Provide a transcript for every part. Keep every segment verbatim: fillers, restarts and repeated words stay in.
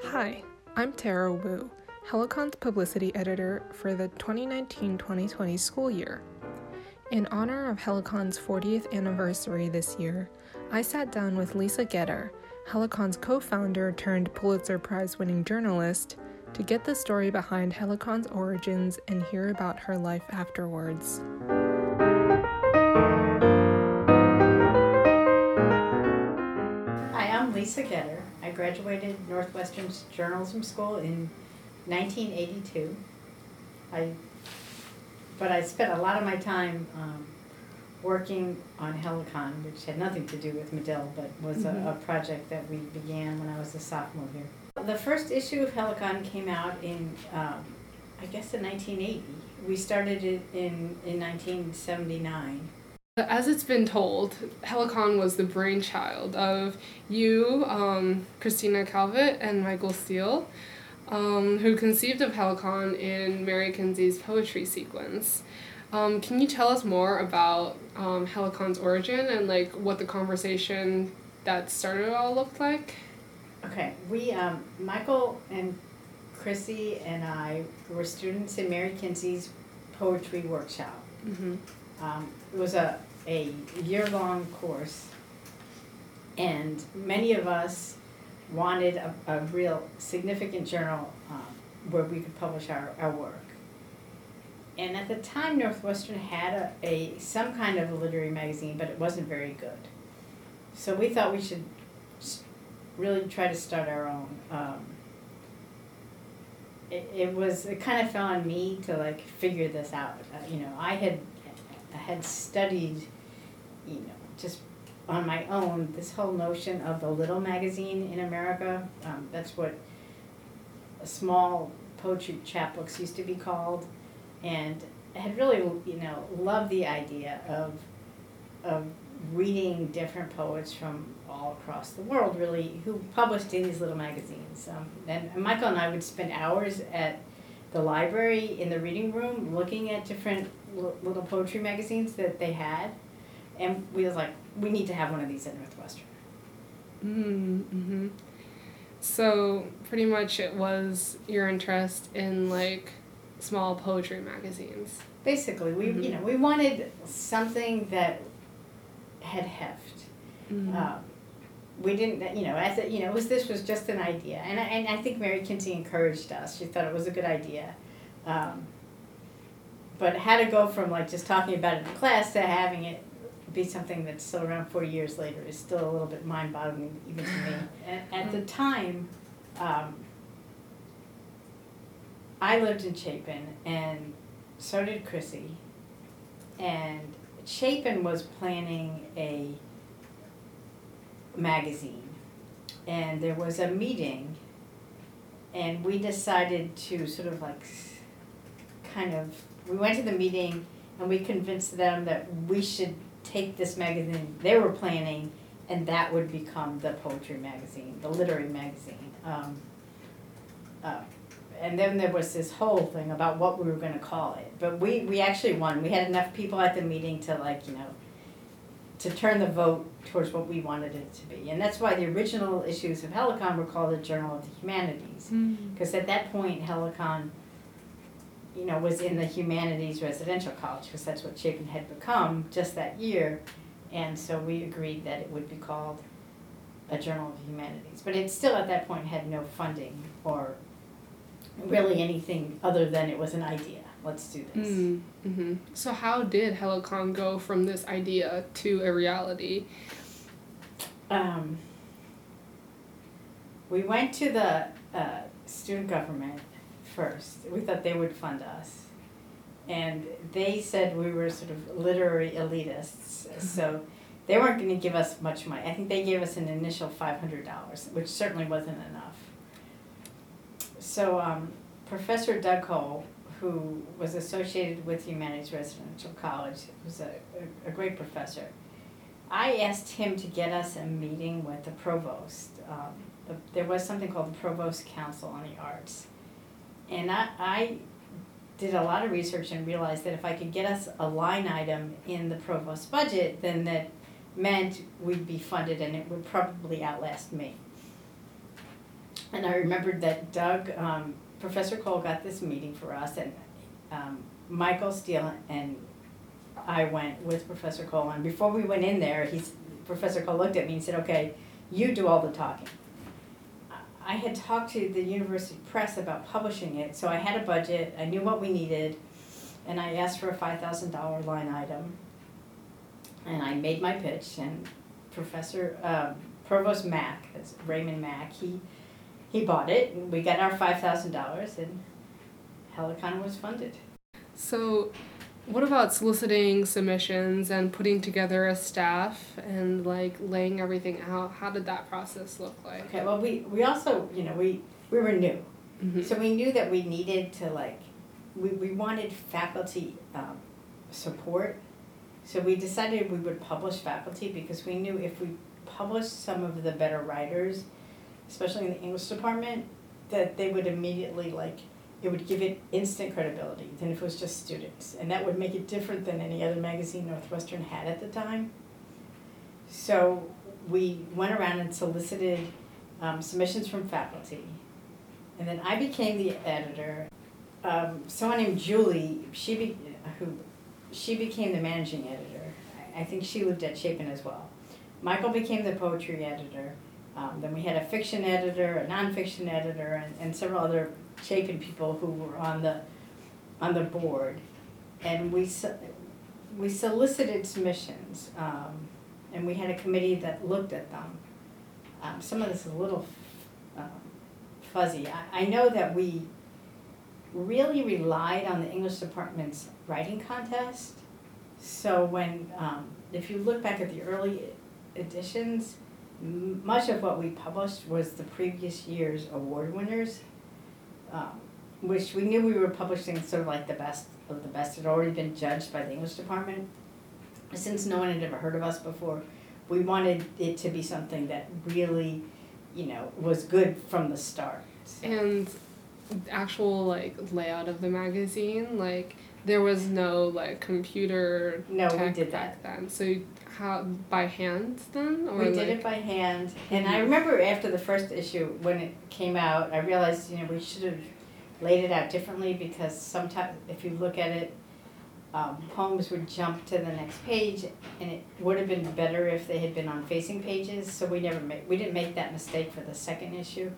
Hi, I'm Tara Wu, Helicon's publicity editor for the twenty nineteen twenty twenty school year. In honor of Helicon's fortieth anniversary this year, I sat down with Lisa Getter, Helicon's co-founder turned Pulitzer Prize-winning journalist, to get the story behind Helicon's origins and hear about her life afterwards. Hi, I'm Lisa Getter. I graduated Northwestern Journalism School in nineteen eighty-two. I, but I spent a lot of my time um, working on Helicon, which had nothing to do with Medill, but was mm-hmm. a, a project that we began when I was a sophomore here. The first issue of Helicon came out in, um, I guess, in nineteen eighty. We started it in, in nineteen seventy-nine. As it's been told, Helicon was the brainchild of you, um, Christina Calvert, and Michael Steele, um, who conceived of Helicon in Mary Kinsey's poetry sequence. Um, can you tell us more about um, Helicon's origin and like what the conversation that started it all looked like? Okay, we, um, Michael and Chrissy and I were students in Mary Kinsey's poetry workshop. Mm-hmm. Um, it was a, a year-long course, and many of us wanted a, a real significant journal um, where we could publish our, our work. And at the time, Northwestern had a, a some kind of a literary magazine, but it wasn't very good. So we thought we should really try to start our own. Um, it, it was, it kind of fell on me to like figure this out. Uh, you know, I had I had studied, you know, just on my own, this whole notion of the little magazine in America. Um, that's what small poetry chapbooks used to be called. And I had really, you know, loved the idea of, of reading different poets from all across the world, really, who published in these little magazines. Um, and Michael and I would spend hours at the library in the reading room looking at different little poetry magazines that they had, and we was like, we need to have one of these at Northwestern. Mm-hmm. So pretty much it was your interest in like small poetry magazines. Basically, we mm-hmm. you know we wanted something that had heft. Mm-hmm. Um, we didn't, you know, as it, you know, it was this was just an idea, and I, and I think Mary Kinsey encouraged us. She thought it was a good idea. Um, But how to go from like just talking about it in class to having it be something that's still around forty years later is still a little bit mind-boggling even to me. At, at the time, um, I lived in Chapin, and so did Chrissy. And Chapin was planning a magazine, and there was a meeting, and we decided to sort of like kind of we went to the meeting and we convinced them that we should take this magazine they were planning, and that would become the poetry magazine, the literary magazine. Um, uh, and then there was this whole thing about what we were going to call it. But we, we actually won. We had enough people at the meeting to like, you know, to turn the vote towards what we wanted it to be. And that's why the original issues of Helicon were called the Journal of the Humanities. Because mm-hmm. at that point, Helicon, you know, was in the humanities residential college, because that's what Chapin had become just that year. And so we agreed that it would be called a Journal of the Humanities. But it still at that point had no funding or really anything other than it was an idea. Let's do this. Mm-hmm. So how did Helicon go from this idea to a reality? Um, we went to the uh, student government first. We thought they would fund us. And they said we were sort of literary elitists, so they weren't going to give us much money. I think they gave us an initial five hundred dollars, which certainly wasn't enough. So um, Professor Doug Cole, who was associated with Humanities Residential College, was a, a, a great professor. I asked him to get us a meeting with the provost. Um, the, there was something called the Provost Council on the Arts. And I, I did a lot of research and realized that if I could get us a line item in the provost's budget, then that meant we'd be funded and it would probably outlast me. and I remembered that Doug, um, Professor Cole got this meeting for us, and um, Michael Steele and I went with Professor Cole, and before we went in there, he's, Professor Cole looked at me and said, okay, you do all the talking. I had talked to the university press about publishing it, so I had a budget, I knew what we needed, and I asked for a five thousand dollar line item. And I made my pitch, and Professor, um, Provost Mack, that's Raymond Mack, he, he bought it, and we got our five thousand dollars, and Helicon was funded. So what about soliciting submissions and putting together a staff and like laying everything out? How did that process look like? Okay, well, we, we also, you know, we, we were new. Mm-hmm. So we knew that we needed to like, we, we wanted faculty um, support. So we decided we would publish faculty because we knew if we published some of the better writers, especially in the English department, that they would immediately like, it would give it instant credibility than if it was just students. And that would make it different than any other magazine Northwestern had at the time. So we went around and solicited um, submissions from faculty. And then I became the editor. Um, someone named Julie, she be, who, she became the managing editor. I, I think she lived at Chapin as well. Michael became the poetry editor. Um, then we had a fiction editor, a nonfiction editor, and, and several other Chapin people who were on the on the board, and we we solicited submissions, um, and we had a committee that looked at them. Um, some of this is a little um, fuzzy. I, I know that we really relied on the English department's writing contest. So when um, if you look back at the early editions, m- much of what we published was the previous year's award winners. Um, which we knew we were publishing sort of like the best of the best. It had already been judged by the English department. Since no one had ever heard of us before, we wanted it to be something that really, you know, was good from the start. So. And actual like layout of the magazine, like there was no like computer no, tech we did back that. then. So how, by hand then? Or we did like... it by hand. And I remember after the first issue, when it came out, I realized, you know, we should have laid it out differently because sometimes if you look at it, um, poems would jump to the next page, and it would have been better if they had been on facing pages. So we never made, we didn't make that mistake for the second issue.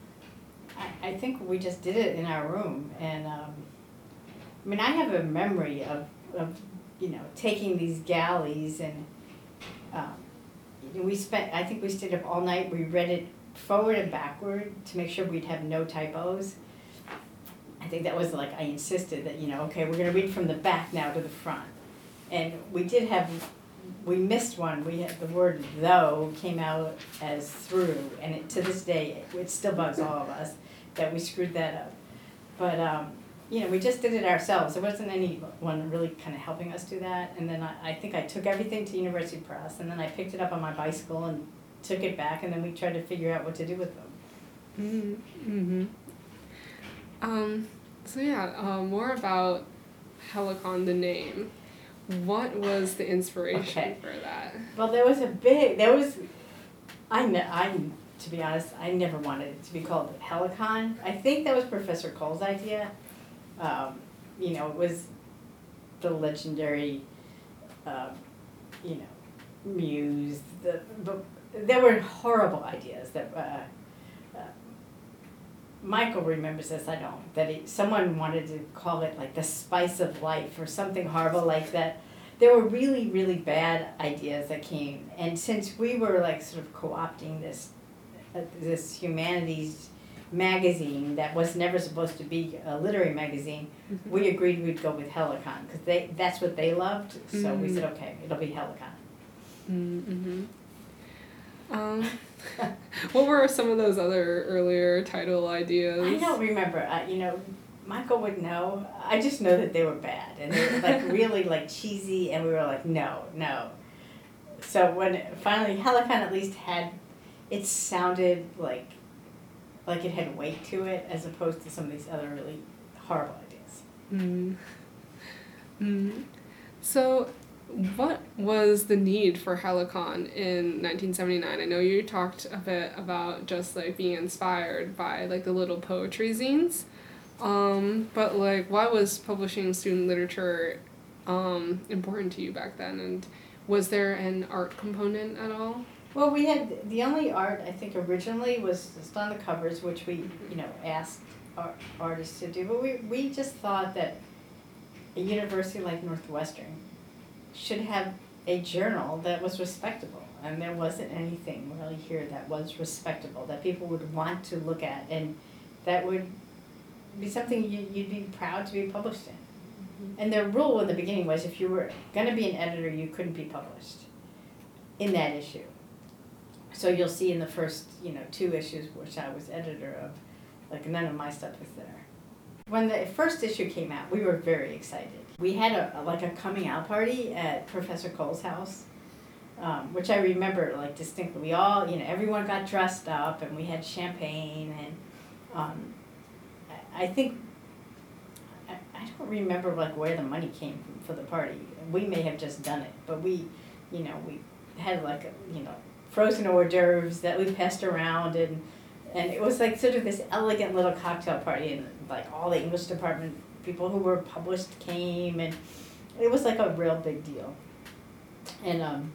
I, I think we just did it in our room, and um, I mean, I have a memory of, of you know, taking these galleys and um, we spent, I think we stayed up all night. We read it forward and backward to make sure we'd have no typos. I think that was like, I insisted that, you know, okay, we're going to read from the back now to the front. And we did have, we missed one. We had the word though came out as through, and it, to this day, it still bugs all of us that we screwed that up. But, um, you know, we just did it ourselves. There wasn't anyone really kind of helping us do that. And then I, I think I took everything to University Press, and then I picked it up on my bicycle and took it back, and then we tried to figure out what to do with them. Mm-hmm. Um, so yeah, uh, more about Helicon, the name. What was the inspiration Okay. for that? Well, there was a big, there was, I, ne- I, to be honest, I never wanted it to be called Helicon. I think that was Professor Cole's idea. Um, you know, it was the legendary, um, you know, muse. The, the there were horrible ideas that uh, uh, Michael remembers this. I don't. That he, someone wanted to call it like the spice of life or something horrible like that. There were really, really bad ideas that came, and since we were like sort of co-opting this, uh, this humanities magazine that was never supposed to be a literary magazine, mm-hmm. we agreed we'd go with Helicon because they that's what they loved. So mm-hmm. we said, okay, it'll be Helicon. Mm-hmm. Um, what were some of those other earlier title ideas? I don't remember. Uh, you know, Michael would know. I just know that they were bad and they were like really like cheesy, and we were like, no, no. So when finally Helicon at least had, it sounded like. Like it had weight to it, as opposed to some of these other really horrible ideas. Mm. Mm. So, What was the need for Helicon in nineteen seventy-nine? I know you talked a bit about just like being inspired by like the little poetry zines, um, but like why was publishing student literature um, important to you back then, and was there an art component at all? Well, we had, the only art I think originally was just on the covers, which we, you know, asked our artists to do, but we, we just thought that a university like Northwestern should have a journal that was respectable, and there wasn't anything really here that was respectable, that people would want to look at, and that would be something you, you'd be proud to be published in. Mm-hmm. And their rule in the beginning was if you were going to be an editor, you couldn't be published in that issue. So you'll see in the first, you know, two issues, which I was editor of, like none of my stuff was there. When the first issue came out, we were very excited. We had a, a like a coming out party at Professor Cole's house, um, which I remember like distinctly. We all, you know, everyone got dressed up and we had champagne, and um, I, I think, I, I don't remember like where the money came from for the party. We may have just done it, but we, you know, we had like, a, you know, frozen hors d'oeuvres that we passed around, and and it was like sort of this elegant little cocktail party, and like all the English department people who were published came, and it was like a real big deal. And um,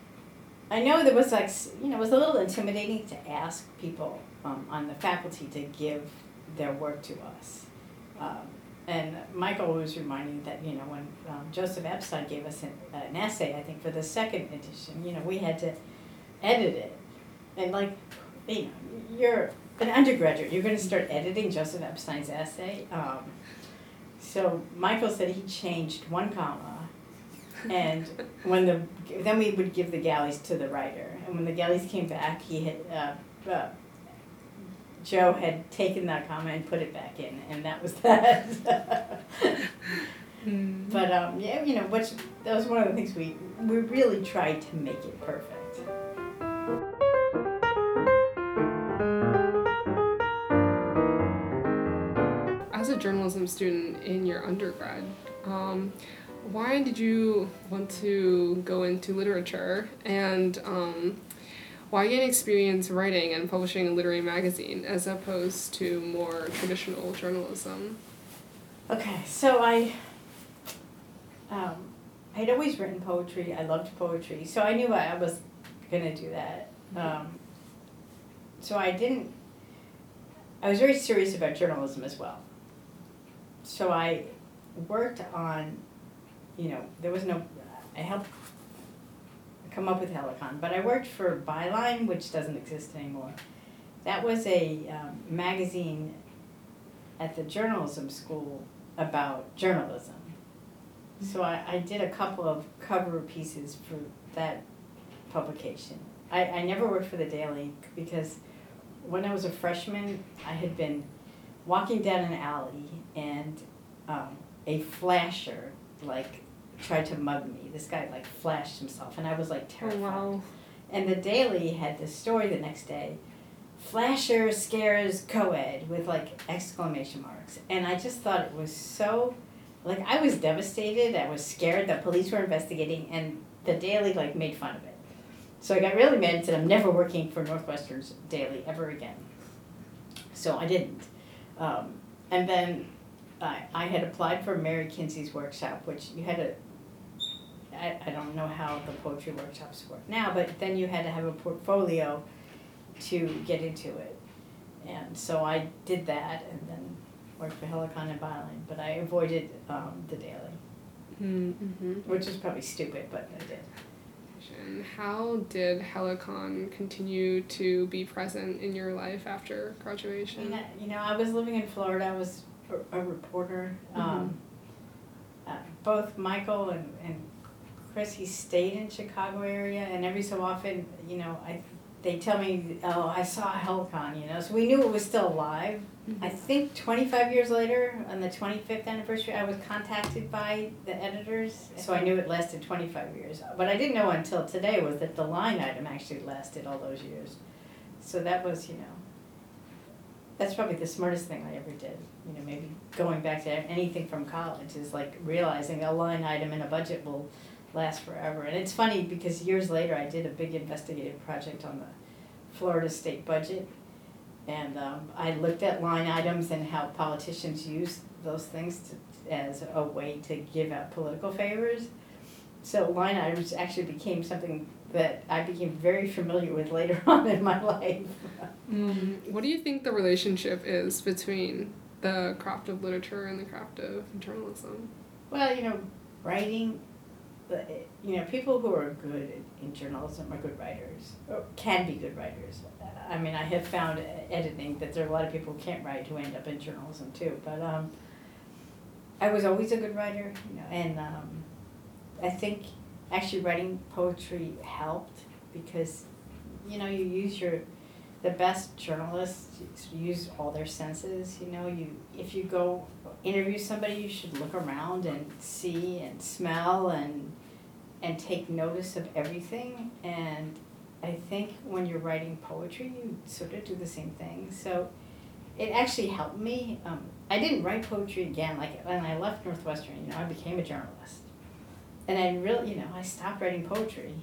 I know there was like, you know, it was a little intimidating to ask people um, on the faculty to give their work to us. Um, and Michael was reminding that, you know, when um, Joseph Epstein gave us an, an essay, I think for the second edition, you know, we had to edit it. And like, you know, you're an undergraduate, you're going to start editing Joseph Epstein's essay. Um, so Michael said he changed one comma, and when the then we would give the galleys to the writer, and when the galleys came back, he had uh, uh, Joe had taken that comma and put it back in, and that was that. mm. But um, yeah, you know, which that was one of the things we we really tried to make it perfect. As a journalism student in your undergrad, um, why did you want to go into literature, and um, why gain experience writing and publishing a literary magazine as opposed to more traditional journalism? Okay, so I, um, I'd always written poetry. I loved poetry, so I knew I was gonna do that. Um, so I didn't. I was very serious about journalism as well. So I worked on, you know, there was no, I helped come up with Helicon, but I worked for Byline, which doesn't exist anymore. That was a um, magazine at the journalism school about journalism. So I, I did a couple of cover pieces for that publication. I, I never worked for the Daily because when I was a freshman, I had been walking down an alley, and um, a flasher like tried to mug me. This guy like flashed himself, and I was like terrified. Oh, wow. And the Daily had this story the next day, flasher scares co-ed, with like exclamation marks. And I just thought it was so, like I was devastated. I was scared that police were investigating, and the Daily like made fun of it. So I got really mad and said, I'm never working for Northwestern's Daily ever again. So I didn't. Um, and then I, I had applied for Mary Kinsey's workshop, which you had to, I, I don't know how the poetry workshops work now, but then you had to have a portfolio to get into it. And so I did that, and then worked for Helicon and Byline, but I avoided um, the Daily, mm-hmm. which is probably stupid, but I did. And how did Helicon continue to be present in your life after graduation? You know, you know I was living in Florida. I was a, a reporter. Mm-hmm. Um, uh, both Michael and, and Chris, he stayed in Chicago area, and every so often, you know, I they tell me, oh, I saw Helicon, you know, so we knew it was still alive. Mm-hmm. I think twenty-five years later, on the twenty-fifth anniversary, I was contacted by the editors, so I knew it lasted twenty-five years. But I didn't know until today was that the line item actually lasted all those years. So that was, you know, that's probably the smartest thing I ever did. You know, maybe going back to anything from college is like realizing a line item in a budget will last forever. And it's funny because years later I did a big investigative project on the Florida state budget. And um, I looked at line items and how politicians use those things to, as a way to give out political favors. So line items actually became something that I became very familiar with later on in my life. Mm. What do you think the relationship is between the craft of literature and the craft of journalism? Well, you know, writing, you know, people who are good in journalism are good writers, or can be good writers. I mean, I have found editing that there are a lot of people who can't write who end up in journalism too. But um, I was always a good writer, you know, and um, I think actually writing poetry helped because, you know, you use your, the best journalists use all their senses, you know, you, if you go interview somebody, you should look around and see and smell and, and take notice of everything. And I think when you're writing poetry, you sort of do the same thing. So it actually helped me. Um, I didn't write poetry again. Like when I left Northwestern, you know, I became a journalist. And I really, you know, I stopped writing poetry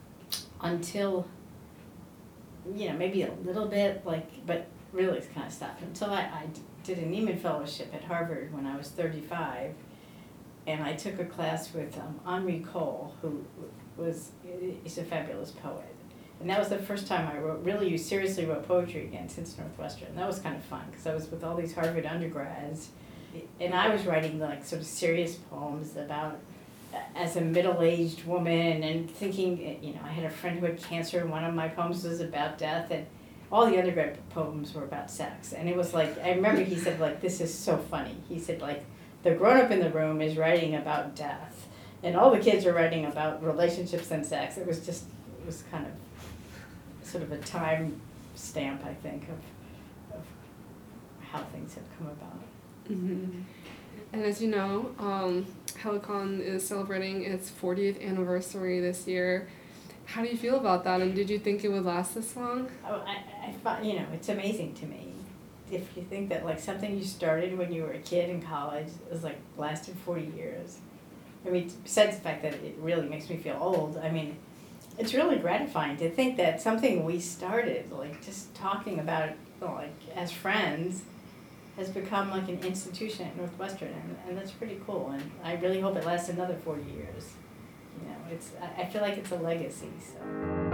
until, you know, maybe a little bit, like, but really it's kind of stopped until I, I did a Nieman Fellowship at Harvard when I was thirty-five. And I took a class with um, Henri Cole, who was, he's a fabulous poet. And that was the first time I wrote, really seriously wrote poetry again since Northwestern. And that was kind of fun because I was with all these Harvard undergrads. And I was writing like sort of serious poems about, as a middle-aged woman, and thinking, you know, I had a friend who had cancer and one of my poems was about death, and all the undergrad poems were about sex. And it was like, I remember he said, like, this is so funny. He said, like, the grown-up in the room is writing about death, and all the kids are writing about relationships and sex. It was just, it was kind of sort of a time stamp, I think, of, of how things have come about. Mm-hmm. And as you know, um, Helicon is celebrating its fortieth anniversary this year. How do you feel about that, and did you think it would last this long? Oh, I, I find, you know, it's amazing to me. If you think that, like, something you started when you were a kid in college is, like, lasted forty years. I mean, besides the fact that it really makes me feel old, I mean, it's really gratifying to think that something we started, like, just talking about, like, as friends, has become like an institution at Northwestern, and, and that's pretty cool. And I really hope it lasts another forty years. You know, it's I, I feel like it's a legacy. So.